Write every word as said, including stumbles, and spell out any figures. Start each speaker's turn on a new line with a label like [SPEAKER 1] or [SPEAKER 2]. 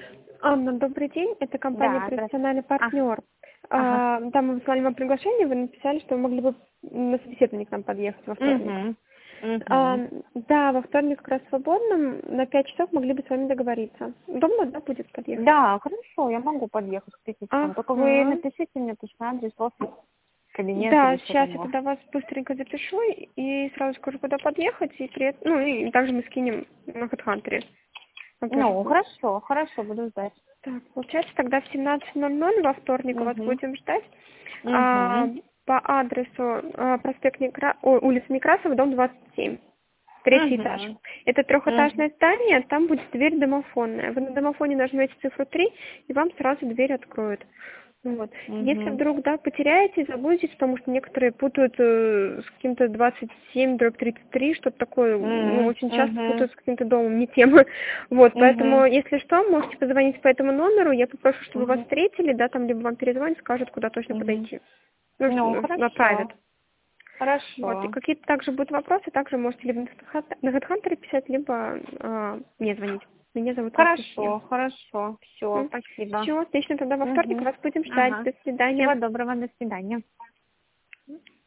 [SPEAKER 1] Анна, добрый день. Это компания
[SPEAKER 2] Да, здравствуйте.
[SPEAKER 1] «Профессиональный
[SPEAKER 2] А,
[SPEAKER 1] партнер».
[SPEAKER 2] ага.
[SPEAKER 1] А, Да, мы выслали вам приглашение, вы написали, что вы могли бы на собеседование к нам подъехать во вторник.
[SPEAKER 2] Угу.
[SPEAKER 1] А,
[SPEAKER 2] Угу.
[SPEAKER 1] Да, во вторник как раз свободным, на пять часов могли бы с вами договориться. Удобно, да, будет подъехать?
[SPEAKER 2] Да, хорошо, я могу подъехать к пяти часам. Только вы
[SPEAKER 1] Ага.
[SPEAKER 2] напишите мне точно адрес, офис, кабинет
[SPEAKER 1] Да,
[SPEAKER 2] или что
[SPEAKER 1] сейчас
[SPEAKER 2] там у
[SPEAKER 1] я
[SPEAKER 2] вас.
[SPEAKER 1] тогда вас быстренько запишу и сразу скажу, куда подъехать, и при этом, ну, и также мы скинем на HeadHunter. Там тоже
[SPEAKER 2] Ну,
[SPEAKER 1] будет.
[SPEAKER 2] хорошо, хорошо, буду ждать.
[SPEAKER 1] Так, получается, тогда в семнадцать ноль ноль во вторник вас
[SPEAKER 2] Угу.
[SPEAKER 1] будем ждать. А,
[SPEAKER 2] Угу.
[SPEAKER 1] по адресу а, проспект Некра... Ой, улица Некрасова, дом двадцать семь. Третий этаж.
[SPEAKER 2] Угу.
[SPEAKER 1] Это
[SPEAKER 2] Угу.
[SPEAKER 1] трехэтажное здание, там будет дверь домофонная. Вы на домофоне нажмете цифру три, и вам сразу дверь откроют. Вот. Если
[SPEAKER 2] Угу.
[SPEAKER 1] вдруг, да, потеряете, забудете, потому что некоторые путают э, с каким-то двадцать семь дробь тридцать три, что-то такое, ну, очень часто
[SPEAKER 2] Угу.
[SPEAKER 1] путают с каким-то домом, не тем. Вот, поэтому,
[SPEAKER 2] Угу.
[SPEAKER 1] если что, можете позвонить по этому номеру, я попрошу, чтобы вас
[SPEAKER 2] Угу.
[SPEAKER 1] встретили, да, там либо вам перезвонят, скажут, куда точно
[SPEAKER 2] Угу.
[SPEAKER 1] подойти. Ну,
[SPEAKER 2] Ну,
[SPEAKER 1] ш- направят.
[SPEAKER 2] хорошо.
[SPEAKER 1] Вот, и
[SPEAKER 2] Хорошо.
[SPEAKER 1] какие-то также будут вопросы, также можете либо на Headhunter на HeadHunter писать, либо а, мне звонить. Меня зовут Анастасия.
[SPEAKER 2] Хорошо, хорошо. Все, спасибо.
[SPEAKER 1] Все, отлично, тогда во вторник
[SPEAKER 2] Угу.
[SPEAKER 1] вас будем ждать.
[SPEAKER 2] Ага.
[SPEAKER 1] До свидания.
[SPEAKER 2] Всего доброго, до свидания.